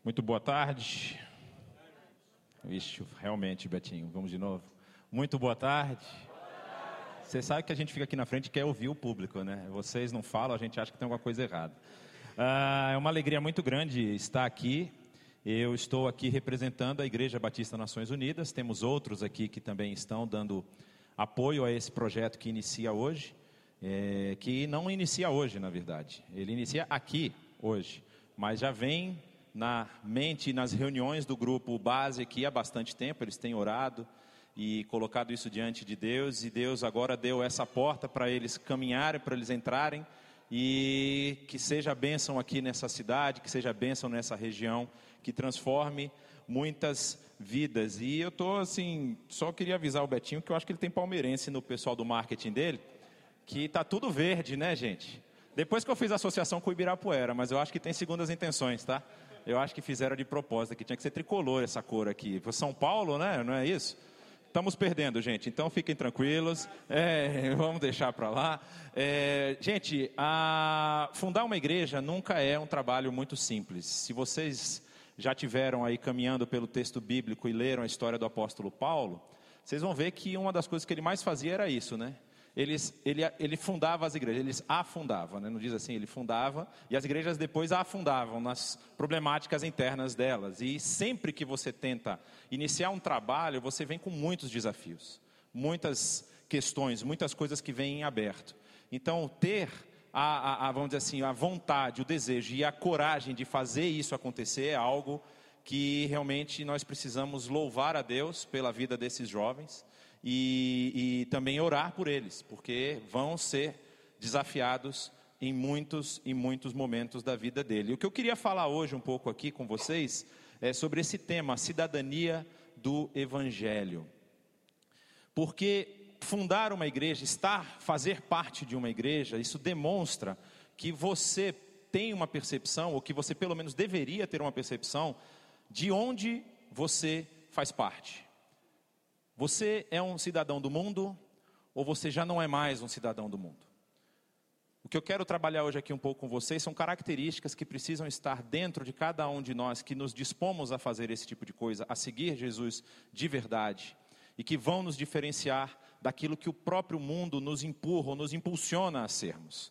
Muito boa tarde. Vixe, realmente, Betinho, vamos de novo. Muito boa tarde. Você sabe que a gente fica aqui na frente e quer ouvir o público, né? Vocês não falam, a gente acha que tem alguma coisa errada. É uma alegria muito grande estar aqui. Eu estou aqui representando a Igreja Batista Nações Unidas. Temos outros aqui que também estão dando apoio a esse projeto que inicia hoje. Que não inicia hoje, na verdade. Ele inicia aqui, hoje. Mas já vem na mente e nas reuniões do grupo base aqui há bastante tempo. Eles têm orado e colocado isso diante de Deus. E Deus agora deu essa porta para eles caminharem, para eles entrarem. E que seja bênção aqui nessa cidade, que seja bênção nessa região, que transforme muitas vidas. E eu estou assim, só queria avisar o Betinho que eu acho que ele tem palmeirense no pessoal do marketing dele, que está tudo verde, né, gente? Depois que eu fiz a associação com o Ibirapuera, mas eu acho que tem segundas intenções, tá? Eu acho que fizeram de propósito, que tinha que ser tricolor essa cor aqui. São Paulo, né? Não é isso? Estamos perdendo, gente, então fiquem tranquilos, vamos deixar para lá. Gente, fundar uma igreja nunca é um trabalho muito simples. Se vocês já tiveram aí caminhando pelo texto bíblico e leram a história do apóstolo Paulo, vocês vão ver que uma das coisas que ele mais fazia era isso, né? Ele fundava as igrejas, ele afundava, né? Não diz assim, ele fundava, e as igrejas depois afundavam nas problemáticas internas delas. E sempre que você tenta iniciar um trabalho, você vem com muitos desafios, muitas questões, muitas coisas que vêm em aberto. Então, ter vamos dizer assim, a vontade, o desejo e a coragem de fazer isso acontecer é algo que realmente nós precisamos louvar a Deus pela vida desses jovens. E também orar por eles, porque vão ser desafiados em muitos momentos da vida dele. O que eu queria falar hoje um pouco aqui com vocês é sobre esse tema, a cidadania do Evangelho. Porque fundar uma igreja, fazer parte de uma igreja, isso demonstra que você tem uma percepção, ou que você pelo menos deveria ter uma percepção, de onde você faz parte. Você é um cidadão do mundo ou você já não é mais um cidadão do mundo? O que eu quero trabalhar hoje aqui um pouco com vocês são características que precisam estar dentro de cada um de nós que nos dispomos a fazer esse tipo de coisa, a seguir Jesus de verdade, e que vão nos diferenciar daquilo que o próprio mundo nos empurra ou nos impulsiona a sermos.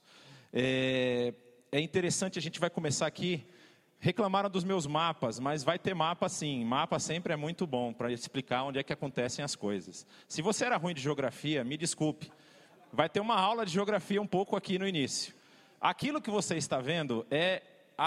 É interessante, a gente vai começar aqui. Reclamaram dos meus mapas, mas vai ter mapa sim. Mapa sempre é muito bom para explicar onde é que acontecem as coisas. Se você era ruim de geografia, me desculpe. Vai ter uma aula de geografia um pouco aqui no início. Aquilo que você está vendo é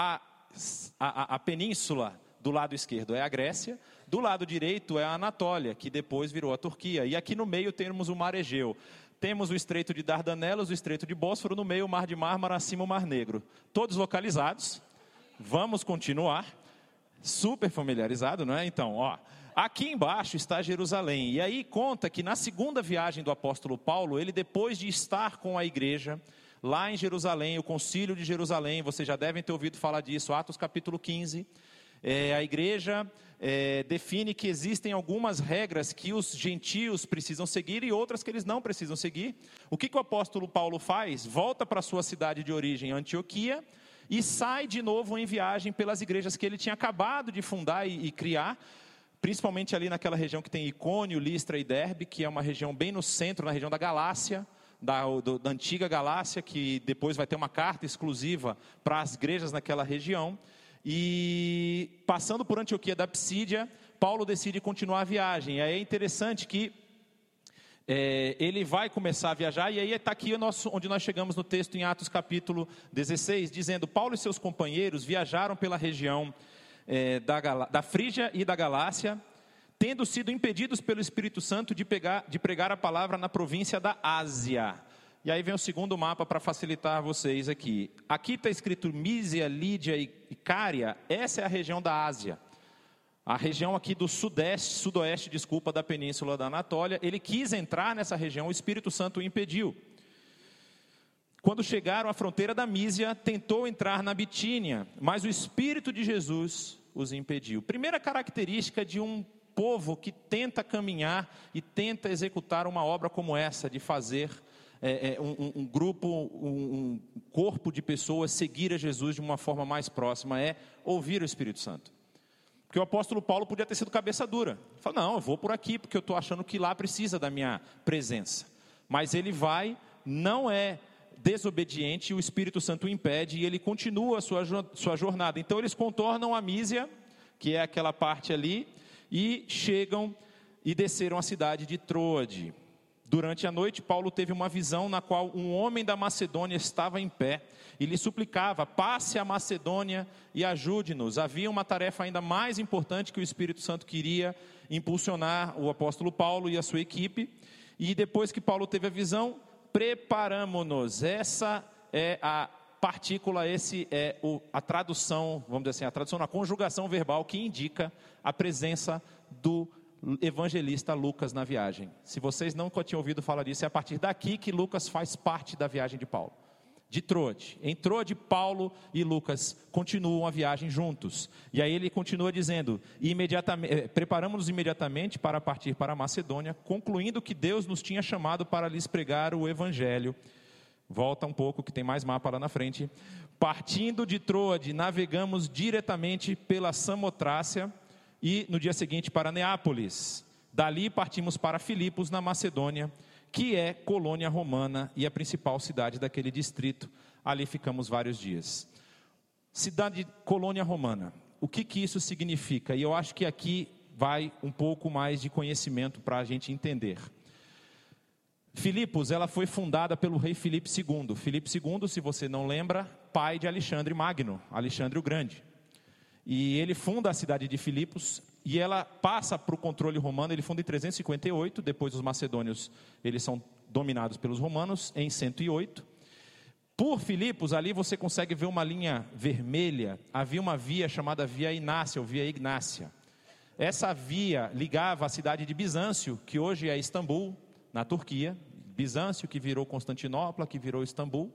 a península do lado esquerdo, é a Grécia. Do lado direito é a Anatólia, que depois virou a Turquia. E aqui no meio temos o Mar Egeu. Temos o Estreito de Dardanelos, o Estreito de Bósforo, no meio o Mar de Mármara, acima o Mar Negro. Todos localizados. Vamos continuar, super familiarizado, não é? Então, aqui embaixo está Jerusalém, e aí conta que na segunda viagem do apóstolo Paulo, ele depois de estar com a igreja, lá em Jerusalém, o concílio de Jerusalém, vocês já devem ter ouvido falar disso, Atos capítulo 15, a igreja define que existem algumas regras que os gentios precisam seguir e outras que eles não precisam seguir. O que o apóstolo Paulo faz? Volta para a sua cidade de origem, Antioquia, e sai de novo em viagem pelas igrejas que ele tinha acabado de fundar e criar, principalmente ali naquela região que tem Icônio, Listra e Derbe, que é uma região bem no centro, na região da Galácia, da antiga Galácia, que depois vai ter uma carta exclusiva para as igrejas naquela região. E passando por Antioquia da Psídia, Paulo decide continuar a viagem. E aí é interessante que ele vai começar a viajar, e aí está aqui onde nós chegamos no texto em Atos capítulo 16, dizendo: Paulo e seus companheiros viajaram pela região da Frígia e da Galácia, tendo sido impedidos pelo Espírito Santo de pregar a palavra na província da Ásia. E aí vem o segundo mapa para facilitar vocês aqui. Aqui está escrito Mísia, Lídia e Cária, essa é a região da Ásia. A região aqui do sudoeste, da península da Anatólia. Ele quis entrar nessa região, o Espírito Santo o impediu. Quando chegaram à fronteira da Mísia, tentou entrar na Bitínia, mas o Espírito de Jesus os impediu. Primeira característica de um povo que tenta caminhar e tenta executar uma obra como essa, de fazer um grupo, um corpo de pessoas seguir a Jesus de uma forma mais próxima, é ouvir o Espírito Santo. Porque o apóstolo Paulo podia ter sido cabeça dura. Ele falou, não, eu vou por aqui, porque eu estou achando que lá precisa da minha presença. Mas ele vai, não é desobediente, o Espírito Santo o impede, e ele continua a sua jornada. Então eles contornam a Mísia, que é aquela parte ali, e chegam e desceram a cidade de Troade. Durante a noite, Paulo teve uma visão na qual um homem da Macedônia estava em pé e lhe suplicava, passe a Macedônia e ajude-nos. Havia uma tarefa ainda mais importante que o Espírito Santo queria impulsionar o apóstolo Paulo e a sua equipe. E depois que Paulo teve a visão, preparamo-nos. Essa é a partícula, esse é a tradução, vamos dizer assim, a tradução na conjugação verbal que indica a presença do evangelista Lucas na viagem. Se vocês nunca tinham ouvido falar disso, é a partir daqui que Lucas faz parte da viagem de Paulo. De Troade. Em Troade, Paulo e Lucas continuam a viagem juntos. E aí ele continua dizendo, preparamos-nos imediatamente para partir para a Macedônia, concluindo que Deus nos tinha chamado para lhes pregar o evangelho. Volta um pouco, que tem mais mapa lá na frente. Partindo de Troade, navegamos diretamente pela Samotrácia, e no dia seguinte para Neápolis. Dali partimos para Filipos, na Macedônia, que é colônia romana e a principal cidade daquele distrito. Ali ficamos vários dias. Cidade colônia romana, o que isso significa? E eu acho que aqui vai um pouco mais de conhecimento para a gente entender. Filipos, ela foi fundada pelo rei Filipe II. Filipe II, se você não lembra, pai de Alexandre Magno, Alexandre o Grande. E ele funda a cidade de Filipos e ela passa para o controle romano. Ele funda em 358, depois os macedônios, eles são dominados pelos romanos em 108. Por Filipos, ali você consegue ver uma linha vermelha. Havia uma via chamada Via Inácia, ou Via Ignácia. Essa via ligava a cidade de Bizâncio, que hoje é Istambul, na Turquia. Bizâncio, que virou Constantinopla, que virou Istambul,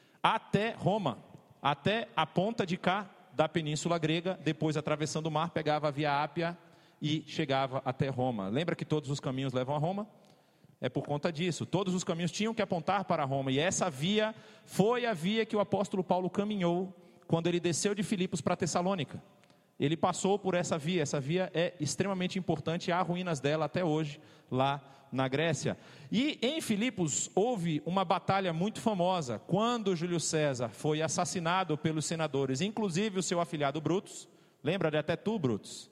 até Roma, até a ponta de cá da Península Grega, depois atravessando o mar, pegava a Via Ápia e chegava até Roma. Lembra que todos os caminhos levam a Roma? É por conta disso, todos os caminhos tinham que apontar para Roma, e essa via foi a via que o apóstolo Paulo caminhou, quando ele desceu de Filipos para Tessalônica. Ele passou por essa via é extremamente importante, há ruínas dela até hoje, lá na Grécia. E em Filipos houve uma batalha muito famosa, quando Júlio César foi assassinado pelos senadores, inclusive o seu afilhado Brutus. Lembra de até tu, Brutus?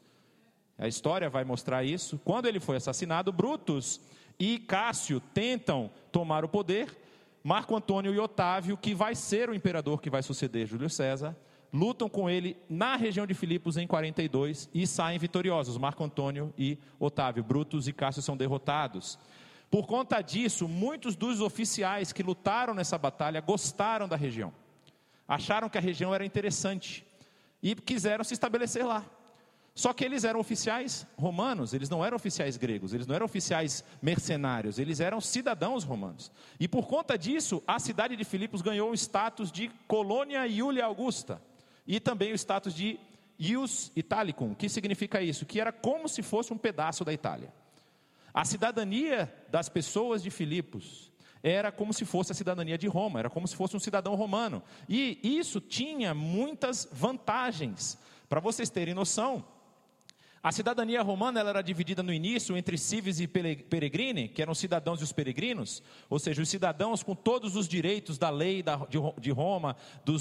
A história vai mostrar isso. Quando ele foi assassinado, Brutus e Cássio tentam tomar o poder. Marco Antônio e Otávio, que vai ser o imperador que vai suceder Júlio César, lutam com ele na região de Filipos em 42 e saem vitoriosos. Marco Antônio e Otávio. Brutus e Cássio são derrotados. Por conta disso, muitos dos oficiais que lutaram nessa batalha gostaram da região. Acharam que a região era interessante e quiseram se estabelecer lá. Só que eles eram oficiais romanos, eles não eram oficiais gregos, eles não eram oficiais mercenários, eles eram cidadãos romanos. E por conta disso, a cidade de Filipos ganhou o status de colônia Iulia Augusta. E também o status de Ius Italicum. Que significa isso? Que era como se fosse um pedaço da Itália. A cidadania das pessoas de Filipos era como se fosse a cidadania de Roma, era como se fosse um cidadão romano. E isso tinha muitas vantagens. Para vocês terem noção, a cidadania romana ela era dividida no início entre civis e peregrini, que eram os cidadãos e os peregrinos, ou seja, os cidadãos com todos os direitos da lei de Roma,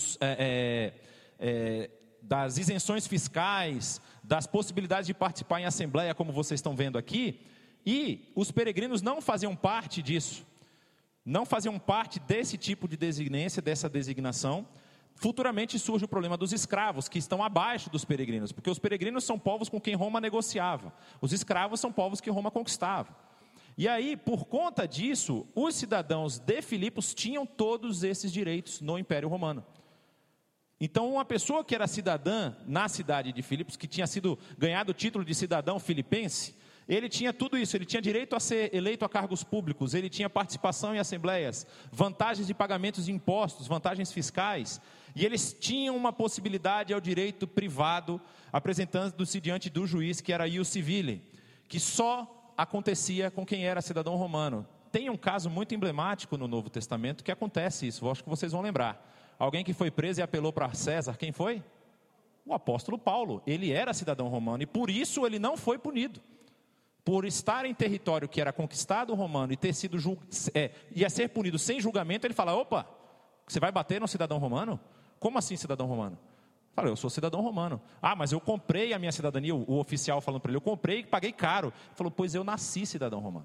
das isenções fiscais, das possibilidades de participar em assembleia, como vocês estão vendo aqui, e os peregrinos não faziam parte disso, não faziam parte desse tipo de designação, dessa designação. Futuramente surge o problema dos escravos, que estão abaixo dos peregrinos, porque os peregrinos são povos com quem Roma negociava, os escravos são povos que Roma conquistava. E aí, por conta disso, os cidadãos de Filipos tinham todos esses direitos no Império Romano. Então, uma pessoa que era cidadã na cidade de Filipos, que tinha ganhado o título de cidadão filipense, ele tinha tudo isso, ele tinha direito a ser eleito a cargos públicos, ele tinha participação em assembleias, vantagens de pagamentos de impostos, vantagens fiscais, e eles tinham uma possibilidade ao direito privado, apresentando-se diante do juiz, que era ius civile, que só acontecia com quem era cidadão romano. Tem um caso muito emblemático no Novo Testamento que acontece isso, acho que vocês vão lembrar. Alguém que foi preso e apelou para César, quem foi? O apóstolo Paulo, ele era cidadão romano e por isso ele não foi punido. Por estar em território que era conquistado romano e ter sido ia ser punido sem julgamento, ele fala: opa, você vai bater no cidadão romano? Como assim cidadão romano? Fala: eu sou cidadão romano. Ah, mas eu comprei a minha cidadania, o oficial falando para ele: eu comprei e paguei caro. Ele falou: pois eu nasci cidadão romano.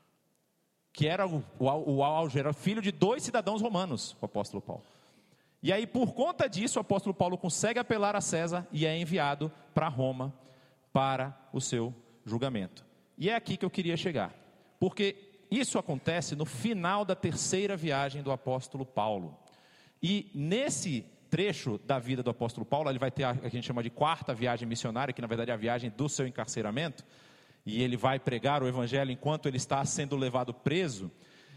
Que era o auge, era filho de 2 cidadãos romanos, o apóstolo Paulo. E aí, por conta disso, o apóstolo Paulo consegue apelar a César e é enviado para Roma para o seu julgamento. E é aqui que eu queria chegar, porque isso acontece no final da 3ª viagem do apóstolo Paulo. E nesse trecho da vida do apóstolo Paulo, ele vai ter a que a gente chama de 4ª viagem missionária, que na verdade é a viagem do seu encarceramento, e ele vai pregar o evangelho enquanto ele está sendo levado preso.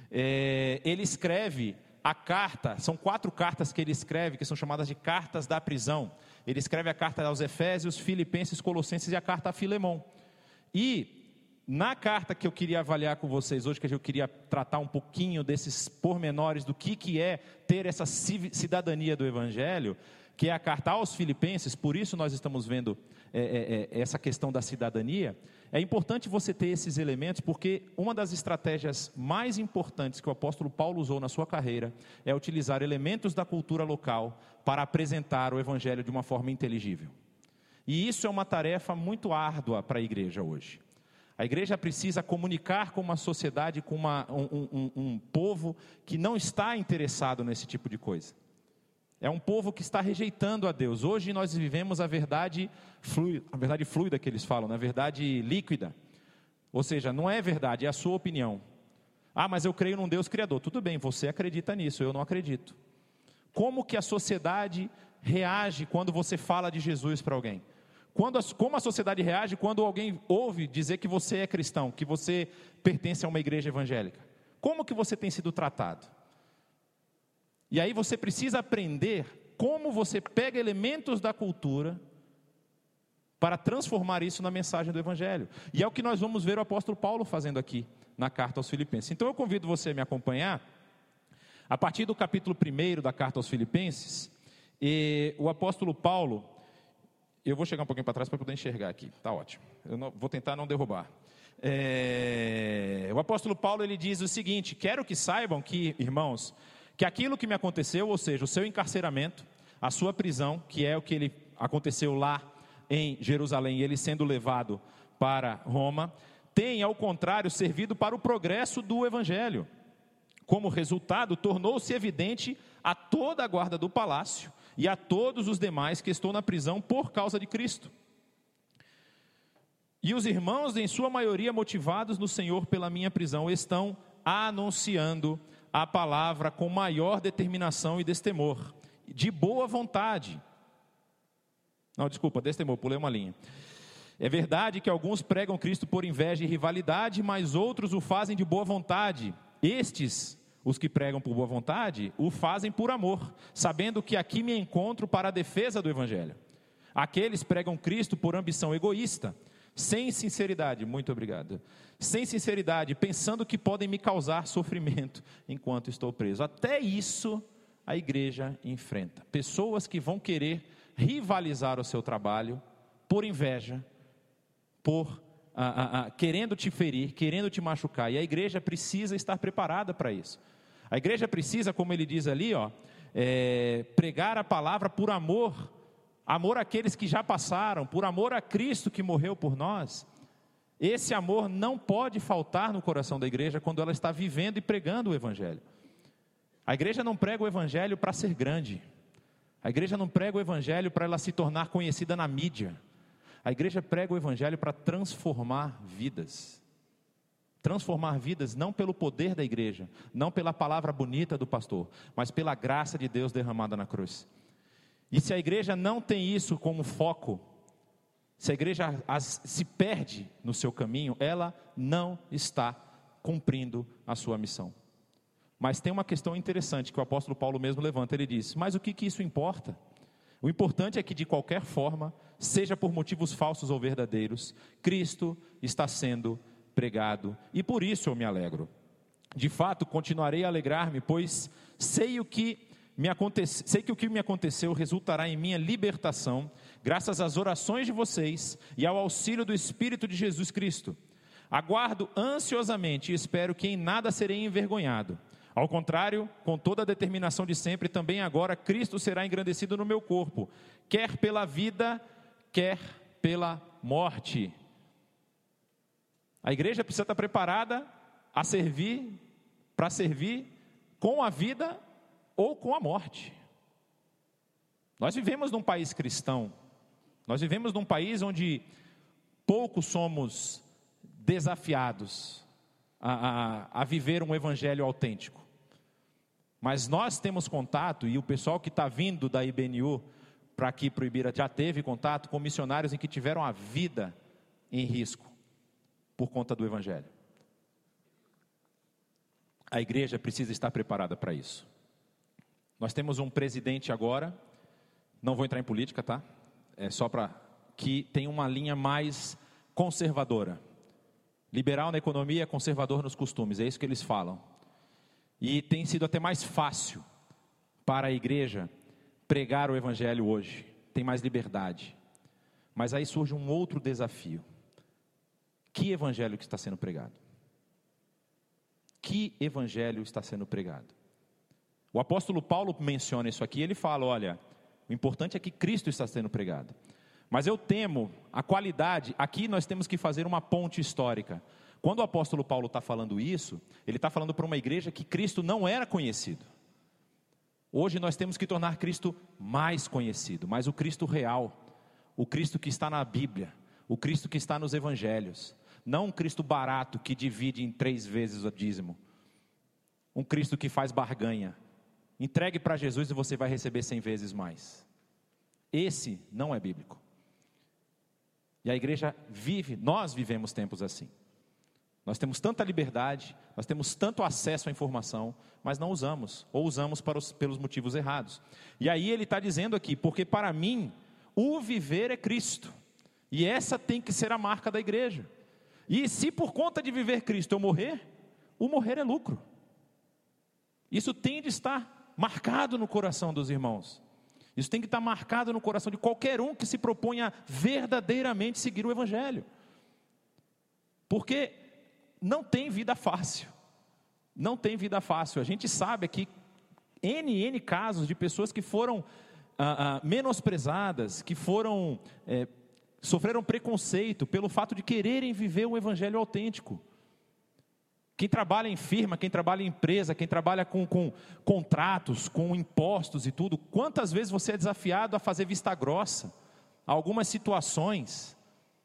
Ele escreve a carta, são 4 cartas que ele escreve, que são chamadas de cartas da prisão. Ele escreve a carta aos Efésios, Filipenses, Colossenses e a carta a Filemão. E na carta que eu queria avaliar com vocês hoje, que eu queria tratar um pouquinho desses pormenores do que é ter essa cidadania do evangelho, que é a carta aos Filipenses, por isso nós estamos vendo essa questão da cidadania. É importante você ter esses elementos, porque uma das estratégias mais importantes que o apóstolo Paulo usou na sua carreira é utilizar elementos da cultura local para apresentar o evangelho de uma forma inteligível. E isso é uma tarefa muito árdua para a igreja hoje. A igreja precisa comunicar com uma sociedade, com um povo que não está interessado nesse tipo de coisa. É um povo que está rejeitando a Deus. Hoje nós vivemos a verdade fluida que eles falam, a verdade líquida. Ou seja, não é verdade, é a sua opinião. Ah, mas eu creio num Deus criador. Tudo bem, você acredita nisso, eu não acredito. Como que a sociedade reage quando você fala de Jesus para alguém? Como a sociedade reage quando alguém ouve dizer que você é cristão, que você pertence a uma igreja evangélica? Como que você tem sido tratado? E aí você precisa aprender como você pega elementos da cultura para transformar isso na mensagem do evangelho. E é o que nós vamos ver o apóstolo Paulo fazendo aqui na carta aos Filipenses. Então eu convido você a me acompanhar a partir do capítulo 1 da carta aos Filipenses. E o apóstolo Paulo, eu vou chegar um pouquinho para trás para poder enxergar aqui, está ótimo, vou tentar não derrubar. O apóstolo Paulo, ele diz o seguinte: quero que saibam que, irmãos, que aquilo que me aconteceu, ou seja, o seu encarceramento, a sua prisão, que é o que aconteceu lá em Jerusalém, ele sendo levado para Roma, tem, ao contrário, servido para o progresso do evangelho. Como resultado, tornou-se evidente a toda a guarda do palácio e a todos os demais que estou na prisão por causa de Cristo. E os irmãos, em sua maioria motivados no Senhor pela minha prisão, estão anunciando a palavra com maior determinação e destemor, de boa vontade. Não, desculpa, destemor, pulei uma linha. É verdade que alguns pregam Cristo por inveja e rivalidade, mas outros o fazem de boa vontade. Estes, os que pregam por boa vontade, o fazem por amor, sabendo que aqui me encontro para a defesa do evangelho. Aqueles pregam Cristo por ambição egoísta, sem sinceridade, muito obrigado, sem sinceridade, pensando que podem me causar sofrimento enquanto estou preso. Até isso a igreja enfrenta. Pessoas que vão querer rivalizar o seu trabalho por inveja, querendo te ferir, querendo te machucar. E a igreja precisa estar preparada para isso. A igreja precisa, como ele diz ali, pregar a palavra por amor. Amor àqueles que já passaram, por amor a Cristo que morreu por nós. Esse amor não pode faltar no coração da igreja quando ela está vivendo e pregando o evangelho. A igreja não prega o evangelho para ser grande. A igreja não prega o evangelho para ela se tornar conhecida na mídia. A igreja prega o evangelho para transformar vidas. Transformar vidas não pelo poder da igreja, não pela palavra bonita do pastor, mas pela graça de Deus derramada na cruz. E se a igreja não tem isso como foco, se a igreja se perde no seu caminho, ela não está cumprindo a sua missão. Mas tem uma questão interessante que o apóstolo Paulo mesmo levanta. Ele diz: mas o que isso importa? O importante é que de qualquer forma, seja por motivos falsos ou verdadeiros, Cristo está sendo pregado, e por isso eu me alegro. De fato, continuarei a alegrar-me, pois sei o que sei que o que me aconteceu resultará em minha libertação, graças às orações de vocês e ao auxílio do Espírito de Jesus Cristo. Aguardo ansiosamente e espero que em nada serei envergonhado. Ao contrário, com toda a determinação de sempre, também agora Cristo será engrandecido no meu corpo, quer pela vida, quer pela morte. A igreja precisa estar preparada para servir com a vida ou com a morte. Nós vivemos num país cristão, nós vivemos num país onde poucos somos desafiados a viver um evangelho autêntico. Mas nós temos contato, e o pessoal que está vindo da IBNU para aqui para o Ibira já teve contato com missionários em que tiveram a vida em risco por conta do evangelho. A igreja precisa estar preparada para isso. Nós temos um presidente agora, não vou entrar em política, tá? É só para que tem uma linha mais conservadora. Liberal na economia, conservador nos costumes, é isso que eles falam. E tem sido até mais fácil para a igreja pregar o evangelho hoje. Tem mais liberdade. Mas aí surge um outro desafio. Que evangelho que está sendo pregado? Que evangelho está sendo pregado? O apóstolo Paulo menciona isso aqui, ele fala, olha, o importante é que Cristo está sendo pregado. Mas eu temo a qualidade, aqui nós temos que fazer uma ponte histórica. Quando o apóstolo Paulo está falando isso, ele está falando para uma igreja que Cristo não era conhecido. Hoje nós temos que tornar Cristo mais conhecido, mas o Cristo real, o Cristo que está na Bíblia, o Cristo que está nos evangelhos, não um Cristo barato que divide em 3 vezes o dízimo, um Cristo que faz barganha. Entregue para Jesus e você vai receber 100 vezes mais. Esse não é bíblico. E a igreja nós vivemos tempos assim. Nós temos tanta liberdade, nós temos tanto acesso à informação, mas não usamos, ou usamos pelos motivos errados. E aí ele está dizendo aqui, porque para mim, o viver é Cristo. E essa tem que ser a marca da igreja. E se por conta de viver Cristo eu morrer, o morrer é lucro. Isso tem de estar marcado no coração dos irmãos. Isso tem que estar marcado no coração de qualquer um que se proponha verdadeiramente seguir o evangelho. Porque não tem vida fácil. Não tem vida fácil. A gente sabe aqui N casos de pessoas que foram menosprezadas, que sofreram preconceito pelo fato de quererem viver um evangelho autêntico. Quem trabalha em firma, quem trabalha em empresa, quem trabalha com contratos, com impostos e tudo, quantas vezes você é desafiado a fazer vista grossa a algumas situações,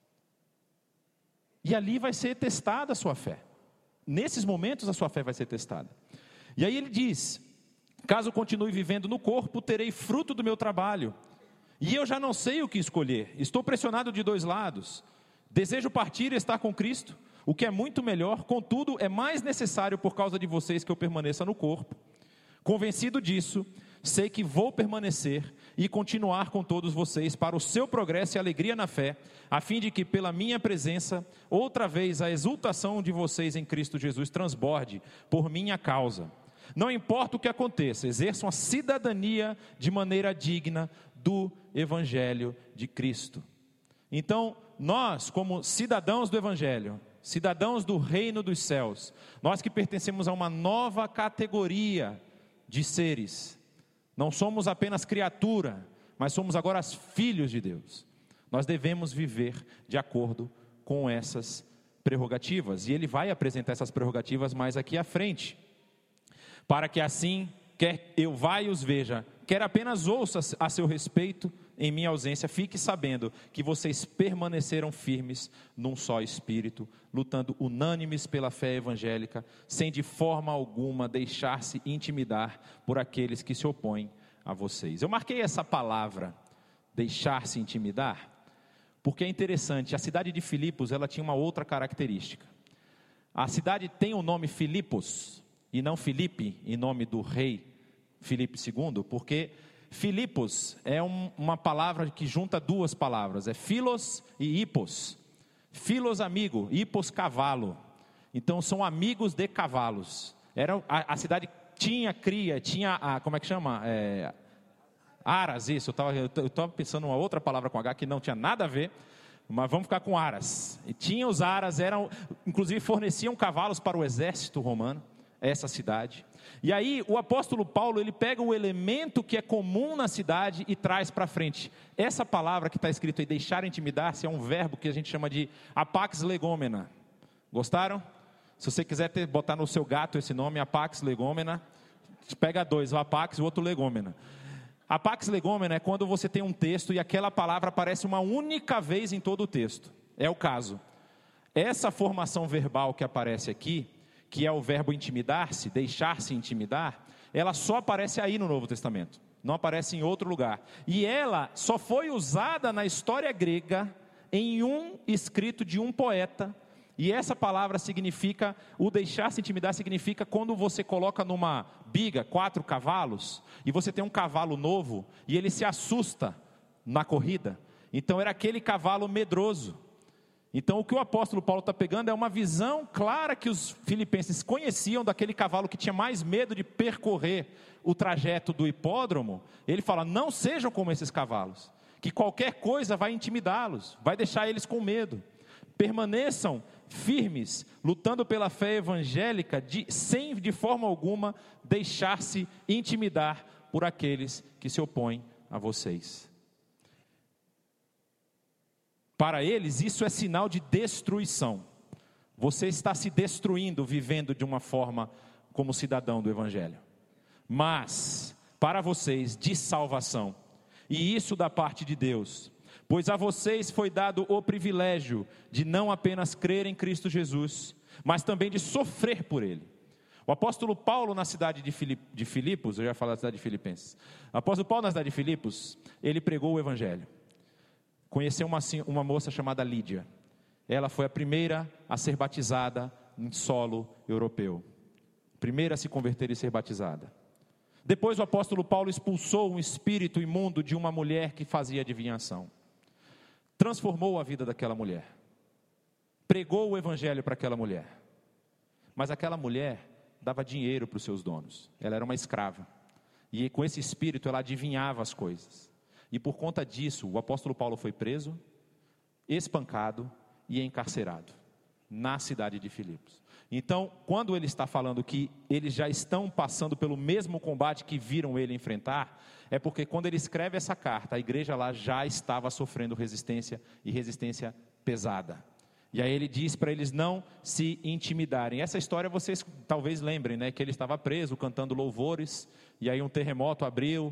e ali vai ser testada a sua fé. Nesses momentos a sua fé vai ser testada. E aí ele diz, caso continue vivendo no corpo, terei fruto do meu trabalho, e eu já não sei o que escolher, estou pressionado de 2 lados, desejo partir e estar com Cristo, o que é muito melhor, contudo é mais necessário por causa de vocês que eu permaneça no corpo. Convencido disso, sei que vou permanecer e continuar com todos vocês para o seu progresso e alegria na fé, a fim de que pela minha presença, outra vez a exultação de vocês em Cristo Jesus transborde por minha causa. Não importa o que aconteça, exerçam a cidadania de maneira digna do Evangelho de Cristo. Então, nós como cidadãos do Evangelho, cidadãos do reino dos céus, nós que pertencemos a uma nova categoria de seres, não somos apenas criatura, mas somos agora filhos de Deus. Nós devemos viver de acordo com essas prerrogativas, e ele vai apresentar essas prerrogativas mais aqui à frente, para que assim, quer eu vá e os veja, quer apenas ouça a seu respeito, em minha ausência, fique sabendo que vocês permaneceram firmes num só espírito, lutando unânimes pela fé evangélica, sem de forma alguma deixar-se intimidar por aqueles que se opõem a vocês. Eu marquei essa palavra, deixar-se intimidar, porque é interessante, a cidade de Filipos, ela tinha uma outra característica. A cidade tem o nome Filipos, e não Filipe, em nome do rei Filipe II, porque Filipos é uma palavra que junta 2 palavras, é filos e hipos. Filos amigo, hipos cavalo. Então são amigos de cavalos. A cidade tinha cria, tinha como é que chama? Aras, isso, eu estava pensando uma outra palavra com H que não tinha nada a ver, mas vamos ficar com aras. E tinha os aras, inclusive forneciam cavalos para o exército romano, essa cidade. E aí o apóstolo Paulo, ele pega o elemento que é comum na cidade e traz para frente. Essa palavra que está escrito aí, deixar intimidar-se, é um verbo que a gente chama de apax legomena. Gostaram? Se você quiser botar no seu gato esse nome, apax legomena, pega dois, o apax e o outro legomena. Apax legomena é quando você tem um texto e aquela palavra aparece uma única vez em todo o texto. É o caso. Essa formação verbal que aparece aqui, que é o verbo intimidar-se, deixar-se intimidar, ela só aparece aí no Novo Testamento, não aparece em outro lugar. E ela só foi usada na história grega em um escrito de um poeta. E essa palavra significa, o deixar-se intimidar significa quando você coloca numa biga 4 cavalos, e você tem um cavalo novo, e ele se assusta na corrida. Então era aquele cavalo medroso. Então o que o apóstolo Paulo está pegando é uma visão clara que os filipenses conheciam daquele cavalo que tinha mais medo de percorrer o trajeto do hipódromo. Ele fala, não sejam como esses cavalos, que qualquer coisa vai intimidá-los, vai deixar eles com medo. Permaneçam firmes, lutando pela fé evangélica, sem de forma alguma deixar-se intimidar por aqueles que se opõem a vocês. Para eles isso é sinal de destruição. Você está se destruindo, vivendo de uma forma como cidadão do evangelho. Mas, para vocês, de salvação, e isso da parte de Deus. Pois a vocês foi dado o privilégio de não apenas crer em Cristo Jesus, mas também de sofrer por Ele. O apóstolo Paulo na cidade de Filipos, eu já falei da cidade de Filipenses. O apóstolo Paulo na cidade de Filipos, ele pregou o evangelho. Conheceu uma moça chamada Lídia. Ela foi a primeira a ser batizada em solo europeu. Primeira a se converter e ser batizada. Depois o apóstolo Paulo expulsou um espírito imundo de uma mulher que fazia adivinhação. Transformou a vida daquela mulher, pregou o evangelho para aquela mulher, mas aquela mulher dava dinheiro para os seus donos, ela era uma escrava, e com esse espírito ela adivinhava as coisas, e por conta disso o apóstolo Paulo foi preso, espancado e encarcerado, na cidade de Filipos. Então, quando ele está falando que eles já estão passando pelo mesmo combate que viram ele enfrentar, é porque quando ele escreve essa carta, a igreja lá já estava sofrendo resistência, e resistência pesada. E aí ele diz para eles não se intimidarem. Essa história vocês talvez lembrem, né? Que ele estava preso, cantando louvores, e aí um terremoto abriu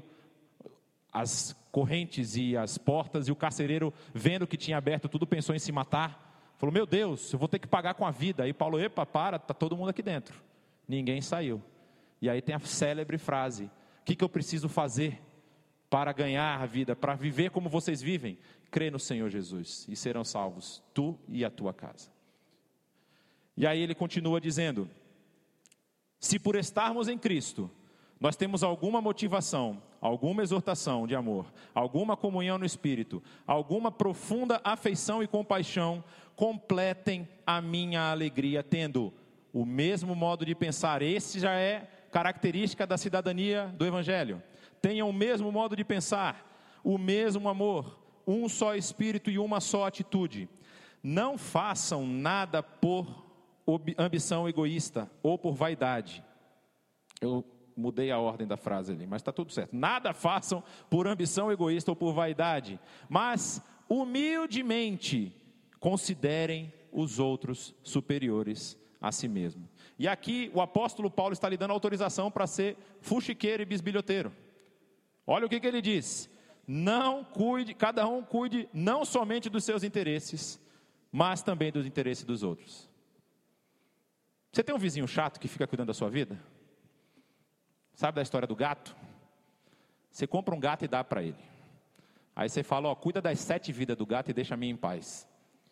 as correntes e as portas, e o carcereiro, vendo que tinha aberto tudo, pensou em se matar. Falou, meu Deus, eu vou ter que pagar com a vida. Aí Paulo, epa, está todo mundo aqui dentro. Ninguém saiu. E aí tem a célebre frase, o que eu preciso fazer para ganhar a vida, para viver como vocês vivem? Crê no Senhor Jesus, e serão salvos, tu e a tua casa. E aí ele continua dizendo, se por estarmos em Cristo, nós temos alguma motivação, alguma exortação de amor, alguma comunhão no Espírito, alguma profunda afeição e compaixão, completem a minha alegria, tendo o mesmo modo de pensar. Esse já é característica da cidadania do Evangelho. Tenham o mesmo modo de pensar, o mesmo amor, um só Espírito e uma só atitude. Não façam nada por ambição egoísta ou por vaidade. Eu mudei a ordem da frase ali, mas está tudo certo. Nada façam por ambição egoísta ou por vaidade, mas humildemente considerem os outros superiores a si mesmo. E aqui o apóstolo Paulo está lhe dando autorização para ser fuxiqueiro e bisbilhoteiro. Olha o que ele diz: cada um cuide não somente dos seus interesses, mas também dos interesses dos outros. Você tem um vizinho chato que fica cuidando da sua vida? Sabe da história do gato? Você compra um gato e dá para ele. Aí você fala, cuida das 7 vidas do gato e deixa a minha em paz.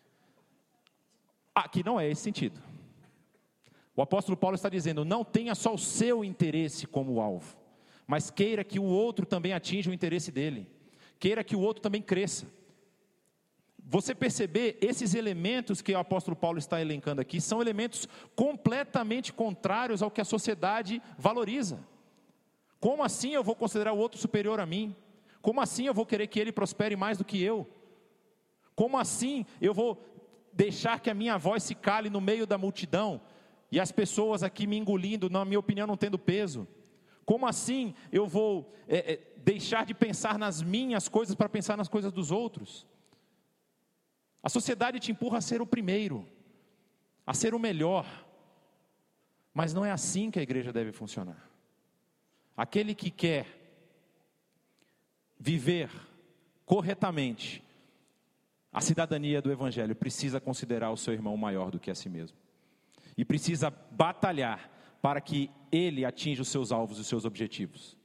Aqui não é esse sentido. O apóstolo Paulo está dizendo, não tenha só o seu interesse como alvo, mas queira que o outro também atinja o interesse dele. Queira que o outro também cresça. você perceber, esses elementos que o apóstolo Paulo está elencando aqui, são elementos completamente contrários ao que a sociedade valoriza. Como assim eu vou considerar o outro superior a mim? Como assim eu vou querer que ele prospere mais do que eu? Como assim eu vou deixar que a minha voz se cale no meio da multidão, e as pessoas aqui me engolindo, na minha opinião não tendo peso? Como assim eu vou deixar de pensar nas minhas coisas para pensar nas coisas dos outros? A sociedade te empurra a ser o primeiro, a ser o melhor, mas não é assim que a igreja deve funcionar. Aquele que quer viver corretamente a cidadania do Evangelho precisa considerar o seu irmão maior do que a si mesmo, e precisa batalhar para que ele atinja os seus alvos e os seus objetivos.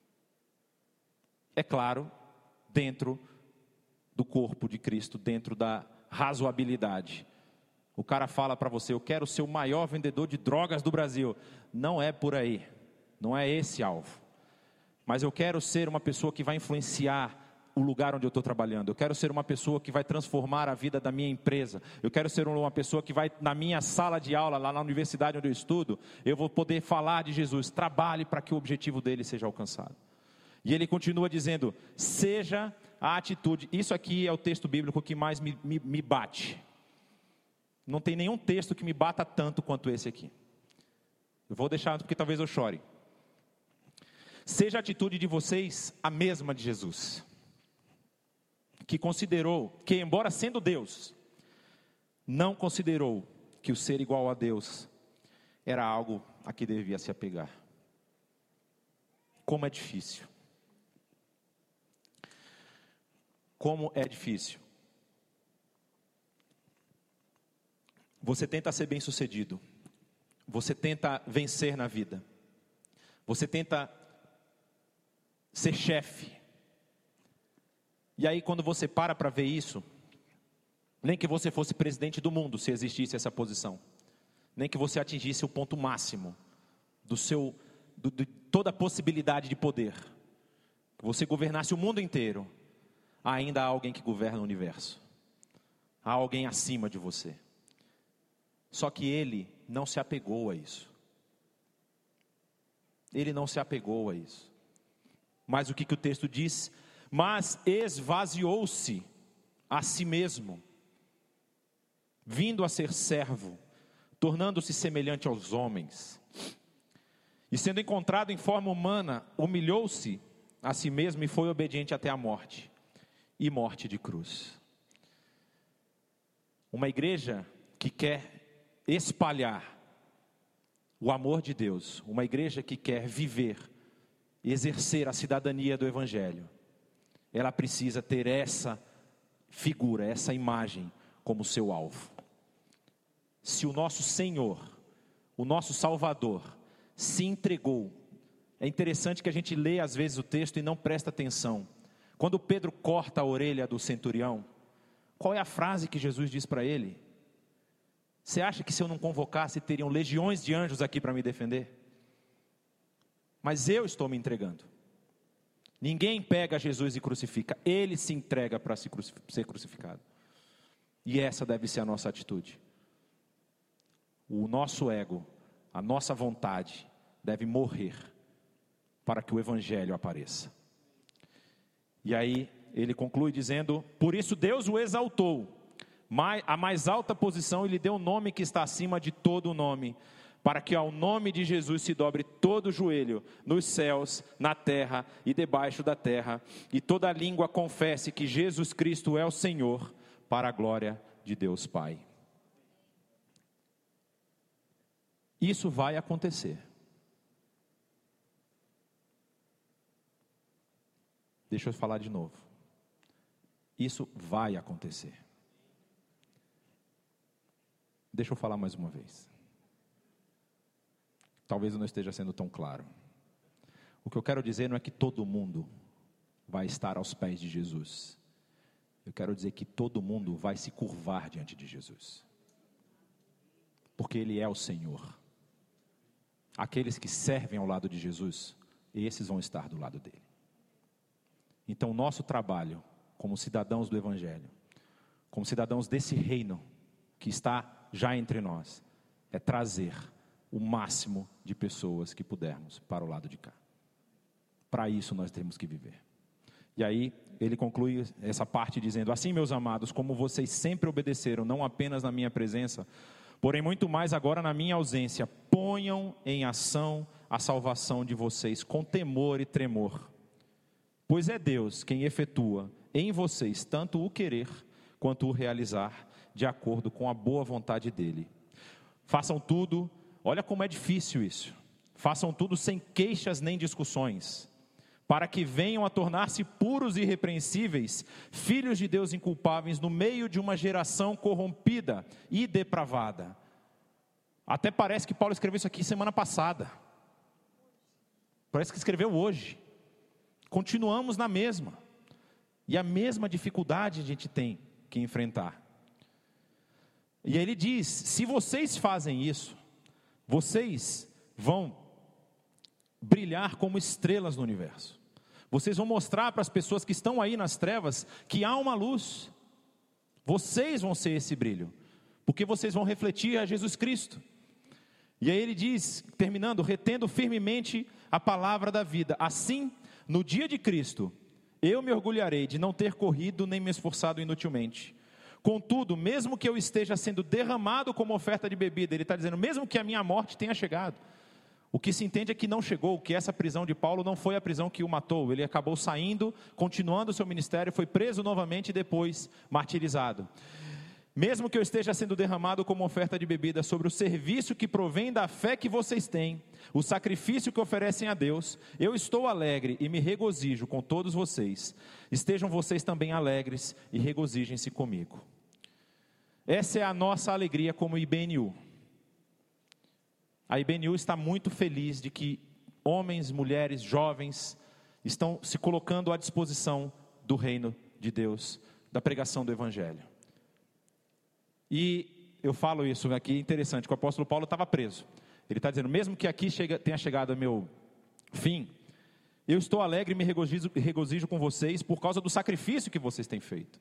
É claro, dentro do corpo de Cristo, dentro da razoabilidade. O cara fala para você: eu quero ser o maior vendedor de drogas do Brasil. Não é por aí, não é esse alvo. Mas eu quero ser uma pessoa que vai influenciar o lugar onde eu estou trabalhando. Eu quero ser uma pessoa que vai transformar a vida da minha empresa. Eu quero ser uma pessoa que vai, na minha sala de aula, lá na universidade onde eu estudo, eu vou poder falar de Jesus. Trabalhe para que o objetivo dele seja alcançado. E ele continua dizendo: seja a atitude. Isso aqui é o texto bíblico que mais me bate. Não tem nenhum texto que me bata tanto quanto esse aqui. Eu vou deixar porque talvez eu chore. Seja a atitude de vocês a mesma de Jesus, que considerou que, embora sendo Deus, não considerou que o ser igual a Deus era algo a que devia se apegar. Como é difícil. Como é difícil. Você tenta ser bem-sucedido. Você tenta vencer na vida. Você tenta ser chefe. E aí, quando você para ver isso, nem que você fosse presidente do mundo, se existisse essa posição, nem que você atingisse o ponto máximo de toda a possibilidade de poder, que você governasse o mundo inteiro, ainda há alguém que governa o universo. Há alguém acima de você. Só que ele não se apegou a isso. Ele não se apegou a isso. Mas o que o texto diz? Mas esvaziou-se a si mesmo, vindo a ser servo, tornando-se semelhante aos homens. E sendo encontrado em forma humana, humilhou-se a si mesmo e foi obediente até a morte, e morte de cruz. Uma igreja que quer espalhar o amor de Deus, uma igreja que quer viver, exercer a cidadania do Evangelho, ela precisa ter essa figura, essa imagem como seu alvo. Se o nosso Senhor, o nosso Salvador, se entregou, é interessante que a gente lê às vezes o texto e não presta atenção. Quando Pedro corta a orelha do centurião, qual é a frase que Jesus diz para ele? Você acha que se eu não convocasse, teriam legiões de anjos aqui para me defender? Mas eu estou me entregando. Ninguém pega Jesus e crucifica, ele se entrega para ser crucificado. E essa deve ser a nossa atitude. O nosso ego, a nossa vontade deve morrer para que o Evangelho apareça. E aí ele conclui dizendo: por isso Deus o exaltou a mais alta posição e lhe deu um nome que está acima de todo o nome, para que ao nome de Jesus se dobre todo o joelho, nos céus, na terra e debaixo da terra, e toda língua confesse que Jesus Cristo é o Senhor, para a glória de Deus Pai. Isso vai acontecer. Deixa eu falar de novo. Isso vai acontecer. Deixa eu falar mais uma vez. Talvez eu não esteja sendo tão claro. O que eu quero dizer não é que todo mundo vai estar aos pés de Jesus. Eu quero dizer que todo mundo vai se curvar diante de Jesus. Porque Ele é o Senhor. Aqueles que servem ao lado de Jesus, esses vão estar do lado dele. Então, nosso trabalho, como cidadãos do Evangelho, como cidadãos desse reino que está já entre nós, é trazer o máximo de pessoas que pudermos para o lado de cá. Para isso nós temos que viver. E aí ele conclui essa parte dizendo: assim, meus amados, como vocês sempre obedeceram, não apenas na minha presença, porém muito mais agora na minha ausência, ponham em ação a salvação de vocês com temor e tremor. Pois é Deus quem efetua em vocês tanto o querer quanto o realizar, de acordo com a boa vontade dele. Façam tudo, olha como é difícil isso, façam tudo sem queixas nem discussões, para que venham a tornar-se puros e irrepreensíveis, filhos de Deus inculpáveis, no meio de uma geração corrompida e depravada. Até parece que Paulo escreveu isso aqui semana passada, parece que escreveu hoje. Continuamos na mesma, e a mesma dificuldade a gente tem que enfrentar. E aí ele diz: se vocês fazem isso, vocês vão brilhar como estrelas no universo. Vocês vão mostrar para as pessoas que estão aí nas trevas que há uma luz. Vocês vão ser esse brilho, porque vocês vão refletir a Jesus Cristo. E aí ele diz, terminando: retendo firmemente a palavra da vida. Assim, no dia de Cristo, eu me orgulharei de não ter corrido nem me esforçado inutilmente. Contudo, mesmo que eu esteja sendo derramado como oferta de bebida, ele está dizendo, mesmo que a minha morte tenha chegado. O que se entende é que não chegou, que essa prisão de Paulo não foi a prisão que o matou. Ele acabou saindo, continuando o seu ministério, foi preso novamente e depois martirizado. Mesmo que eu esteja sendo derramado como oferta de bebida sobre o serviço que provém da fé que vocês têm, o sacrifício que oferecem a Deus, eu estou alegre e me regozijo com todos vocês. Estejam vocês também alegres e regozijem-se comigo. Essa é a nossa alegria como IBNU. A IBNU está muito feliz de que homens, mulheres, jovens estão se colocando à disposição do reino de Deus, da pregação do Evangelho. E eu falo isso aqui, é interessante, que o apóstolo Paulo estava preso. Ele está dizendo, mesmo que aqui tenha chegado ao meu fim, eu estou alegre e me regozijo com vocês por causa do sacrifício que vocês têm feito.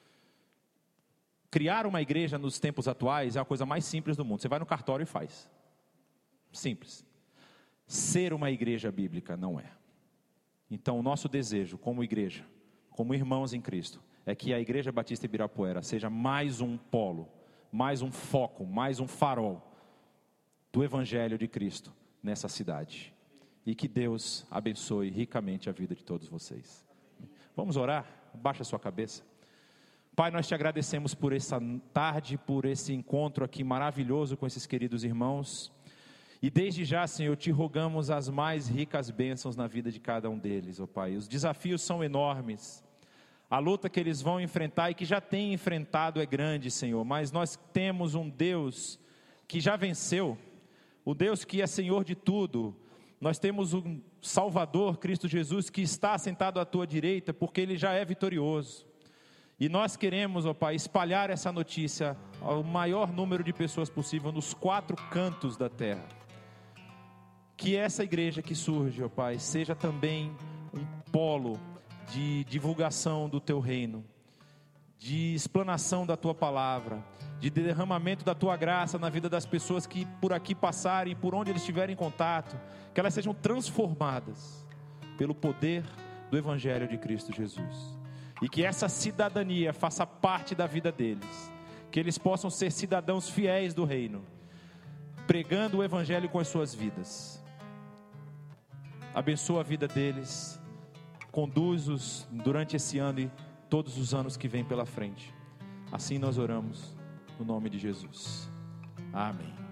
Criar uma igreja nos tempos atuais é a coisa mais simples do mundo. Você vai no cartório e faz. Simples. Ser uma igreja bíblica não é. Então o nosso desejo como igreja, como irmãos em Cristo, é que a Igreja Batista Ibirapuera seja mais um polo, mais um foco, mais um farol do Evangelho de Cristo nessa cidade. E que Deus abençoe ricamente a vida de todos vocês. Vamos orar? Baixa a sua cabeça. Pai, nós te agradecemos por essa tarde, por esse encontro aqui maravilhoso com esses queridos irmãos. E desde já, Senhor, te rogamos as mais ricas bênçãos na vida de cada um deles, ó Pai. Os desafios são enormes. A luta que eles vão enfrentar e que já têm enfrentado é grande, Senhor. Mas nós temos um Deus que já venceu, o Deus que é Senhor de tudo. Nós temos um Salvador, Cristo Jesus, que está sentado à tua direita, porque Ele já é vitorioso. E nós queremos, ó Pai, espalhar essa notícia ao maior número de pessoas possível nos 4 cantos da terra. Que essa igreja que surge, ó Pai, seja também um polo de divulgação do Teu reino, de explanação da Tua palavra, de derramamento da Tua graça na vida das pessoas que por aqui passarem, por onde eles estiverem em contato, que elas sejam transformadas pelo poder do Evangelho de Cristo Jesus. E que essa cidadania faça parte da vida deles, que eles possam ser cidadãos fiéis do reino, pregando o Evangelho com as suas vidas. Abençoa a vida deles, conduz-os durante esse ano e todos os anos que vêm pela frente. Assim nós oramos, no nome de Jesus. Amém.